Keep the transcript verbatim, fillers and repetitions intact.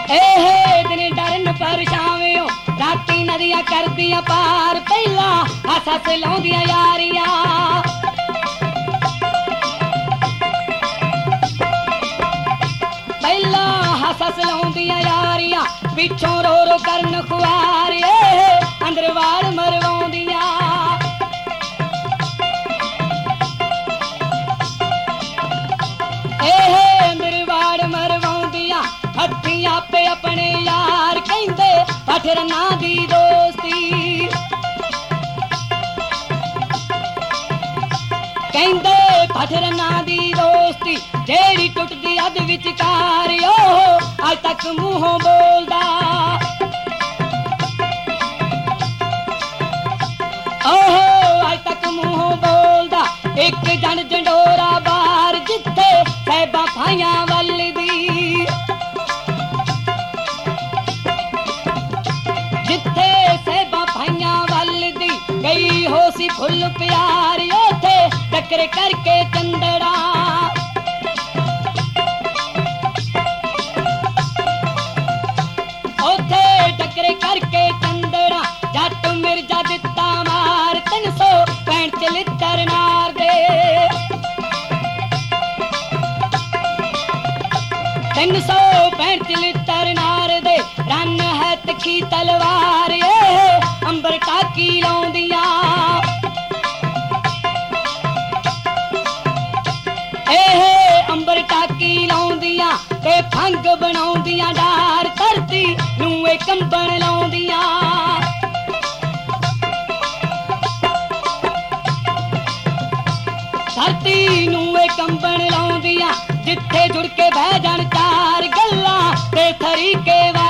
ਇਹ ਦਿਨ ਡਰਨ ਪਰਛਾਵਿਓ ਰਾਤੀ ਨਦੀਆਂ ਕਰਦੀਆਂ ਪਾਰ ਪਹਿਲਾਂ ਹੱਸ ਹੱਸ ਲਾਉਂਦੀਆਂ ਯਾਰੀਆਂ ਪਹਿਲਾਂ ਹੱਸ ਹੱਸ ਲਾਉਂਦੀਆਂ ਯਾਰੀਆਂ ਪਿੱਛੋਂ ਰੋ ਰੋ ਕਰਨ ਖੁਆਰੀਏ ਅੰਦਰ ਵਾੜ ਮਰਵਾਉਂਦੀਆਂ ਇਹ ਅੰਦਰ ਵਾੜ ਮਰਵਾਉਂਦੀਆਂ ਹੱਥੀਂ ਆਪੇ ਆਪਣੇ ਯਾਰ ਕਹਿੰਦੇ ਪੱਠ ਰੰਨਾਂ ਦੀ ਦੋਸਤੀ ਕਹਿੰਦੇ ਪੱਠ ਰੰਨਾਂ ਦੀ ਦੋਸਤੀ ਜਿਹੜੀ ਟੁੱਟਦੀ ਅੱਧ ਵਿਚਕਾਰ ਉਹ ਅੱਜ ਤੱਕ ਮੂੰਹੋਂ ਬੋਲਦਾ ਉਹ ਅੱਜ ਤੱਕ ਮੂੰਹੋਂ ਬੋਲਦਾ ਇੱਕ ਜਣ ਜੰਡੋਰਾ ਬਾਹਰ ਜਿੱਥੇ ਸਾਹਿਬਾਂ ਭਾਈਆਂ ਵੱਲ ਦੀ ਜਿੱਥੇ ਸਾਹਿਬਾਂ ਭਾਈਆਂ ਵੱਲ ਦੀ ਗਈ ਹੋ ਸੀ ਫੁੱਲ ਪਿਆਰੀ ਉੱਥੇ ਟੱਕਰ ਕਰਕੇ ਚੰਦੜਾ ਉੱਥੇ ਟੱਕਰ ਕਰਕੇ ਚੰਦੜਾ ਜੱਟ ਮਿਰਜ਼ਾ ਦਿੱਤਾ ਮਾਰ ਤਿੰਨ ਸੌ ਪੈਂਹਠ ਚਲਿੱਤਰ ਨਾਰ ਦੇ ਤਿੰਨ ਸੌ ਪੈਂਹਠ ਚਲਿੱਤਰ ਨਾਰ ਦੇ ਰੰਨ ਹੈ ਤਿੱਖੀ ਤਲਵਾਰ ਇਹ ਅੰਬਰ ਟਾਕੀ ਲਾਉਂਦੀਆਂ ਇਹ ਅੰਬਰ ਟਾਕੀ ਲਾਉਂਦੀਆਂ ਤੇ ਫੰਗ ਬਣਾਉਂਦੀਆਂ ਡਾਰ ਧਰਤੀ ਨੂੰ ਇਹ ਕੰਬਣ ਲਾਉਂਦੀਆਂ ਧਰਤੀ ਨੂੰ ਇਹ ਕੰਬਣ ਲਾਉਂਦੀਆਂ ਜਿੱਥੇ ਜੁੜ ਕੇ ਬਹਿ ਜਾਣ ਚਾਰ ਗੱਲਾਂ ਤੇ ਤਰੀਕੇ